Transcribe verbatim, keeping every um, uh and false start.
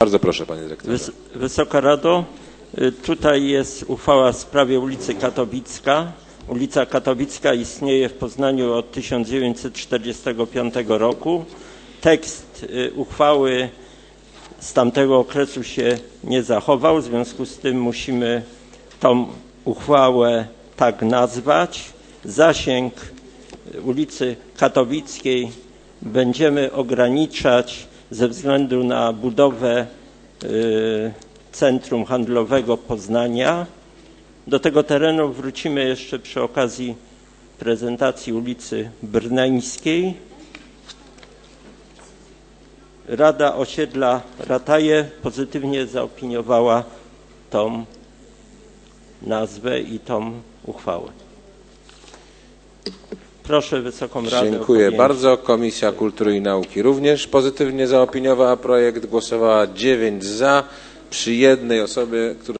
Bardzo proszę, panie dyrektorze. Wysoka Rado, tutaj jest uchwała w sprawie ulicy Katowicka. Ulica Katowicka istnieje w Poznaniu od tysiąc dziewięćset czterdziestego piątego roku. Tekst uchwały z tamtego okresu się nie zachował, w związku z tym musimy tą uchwałę tak nazwać. Zasięg ulicy Katowickiej będziemy ograniczać ze względu na budowę y, Centrum Handlowego Poznania. Do tego terenu wrócimy jeszcze przy okazji prezentacji ulicy Brneńskiej. Rada Osiedla Rataje pozytywnie zaopiniowała tą nazwę i tą uchwałę. Proszę Wysoką Radę. Dziękuję bardzo. Komisja Kultury i Nauki również pozytywnie zaopiniowała projekt. Głosowała dziewięć za, przy jednej osobie, która